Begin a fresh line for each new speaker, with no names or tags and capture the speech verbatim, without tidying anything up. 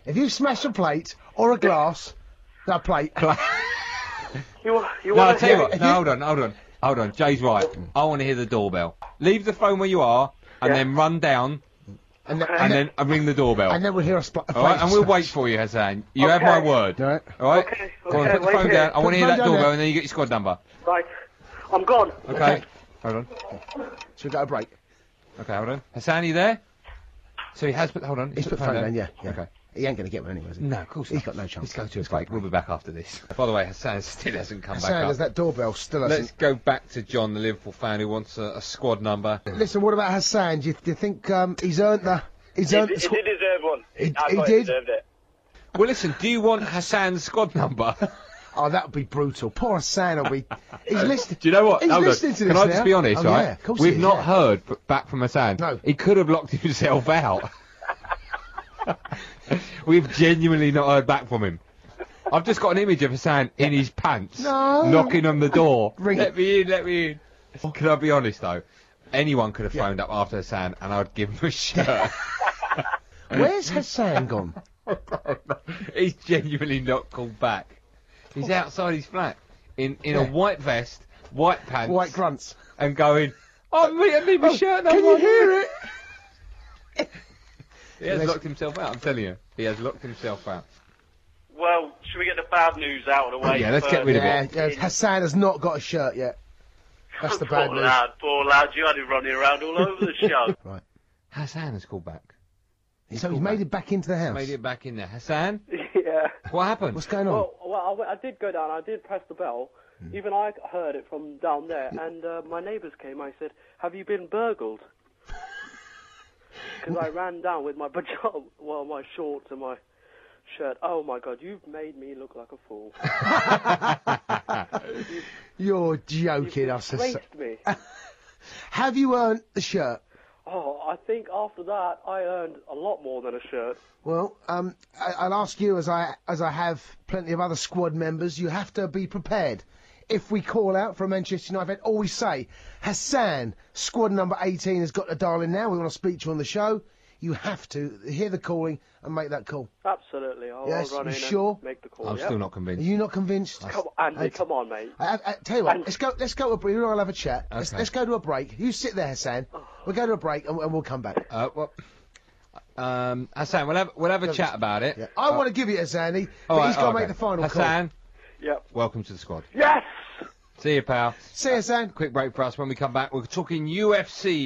If you smash a plate or a glass, that plate.
You, you
No, I'll
want
tell
to
you
hear
what. No, hold on, hold on, hold on. Jay's right. I want to hear the doorbell. Leave the phone where you are, and
Yeah.
then run down,
And, then,
and then uh, ring the doorbell.
and then we'll hear a, spl- a
All right,
plate
and we'll
smash.
wait for you, Hassan. You have
Okay.
my word.
All right.
All right.
Okay,
Go on,
okay,
put the
wait
phone
here.
down. I
Put
want to
the
hear
phone
that
down
doorbell,
there.
and then you get your squad number.
Right. I'm gone.
Okay. Hold on.
Should we go to break?
Okay, hold on. Hassan, are you there? So he has put. Hold on.
He's put the phone down, yeah, yeah.
Okay.
He ain't going to get one anyway, is he?
No, of course
He's
not.
got no chance.
Let's go to a break. We'll be back after this. By the way, Hassan still hasn't come
Hassan,
back
there's
up.
that doorbell still
Let's
hasn't.
go back to John, the Liverpool fan who wants a, a squad number.
Listen, what about Hassan? Do you, do you think um, he's earned the... He's
He,
earned
he
the
did
squ-
deserve one.
He-
I
he
thought
did?
deserved it.
Well, listen, do you want Hassan's squad number?
Oh, that would be brutal. Poor Hassan will be... He's listening...
Do you know what?
He's
Hold on.
listening to
Can
this
I just
now.
be honest,
Oh,
right?
yeah, of course
We've
he is,
not
yeah.
heard f- back from Hassan.
No.
He could have locked himself out. We've genuinely not heard back from him. I've just got an image of Hassan in his pants,
No.
knocking on the door.
Ring
Let
it.
me in, let me in. Can I be honest, though? Anyone could have phoned up after Hassan and I'd give him a shirt.
Where's Hassan gone?
He's genuinely not called back. He's outside his flat in, in a
Yeah.
white vest, white pants,
White grunts.
and going, oh, me, I need my shirt.
Can you hear it?
He has
Let's-
locked himself out, I'm telling you. He has locked himself out.
Well, should we get the bad news out of the way?
Yeah, let's get
first?
rid of
Yeah,
it.
yeah, Hassan has not got a shirt yet. That's the bad
Poor
news.
lad, poor lad, you had him running around all over the show.
Right.
Hassan has called back.
So he's made it back into the house.
Made it back in there. Hassan,
Yeah.
what happened?
What's going on?
Well, well I, w- I did go down. I did press the bell. Even I heard it from down there. And uh, my neighbours came. I said, "Have you been burgled?" Because I ran down with my pajama, well, my shorts and my shirt. Oh my God, you've made me look like a fool.
You're joking
You've
us. Hassan.
disgraced me.
Have you earned the shirt?
Oh, I think after that I earned a lot more than a shirt.
Well, um, I, I'll ask you, as I as I have plenty of other squad members, you have to be prepared. If we call out for a Manchester United, always say, Hassan, squad number eighteen has got the dial in now. We want to speak to you on the show. You have to hear the calling and make that call.
Absolutely. I'll,
Yes,
I'll run
you
in
sure?
and make the call.
I'm
yeah.
still not
Are
convinced.
you not convinced?
Come on, Andy,
I-
come on, mate.
I, I, I tell you what,
And-
let's go. Let's go to a break. We'll have a chat. Let's,
Okay.
let's go to a break. You sit there, Hassan. We'll go to a break and, and we'll come back.
Uh, well, um, Hassan, we'll have we'll have a chat about it.
Yeah. I want to give it to Hassani, but
All right,
he's got to
okay.
make the final
Hassan,
Yep.
welcome to the squad.
Yes!
See you, pal.
call. See you, Hassan.
Quick break for us. When we come back, we're talking U F C.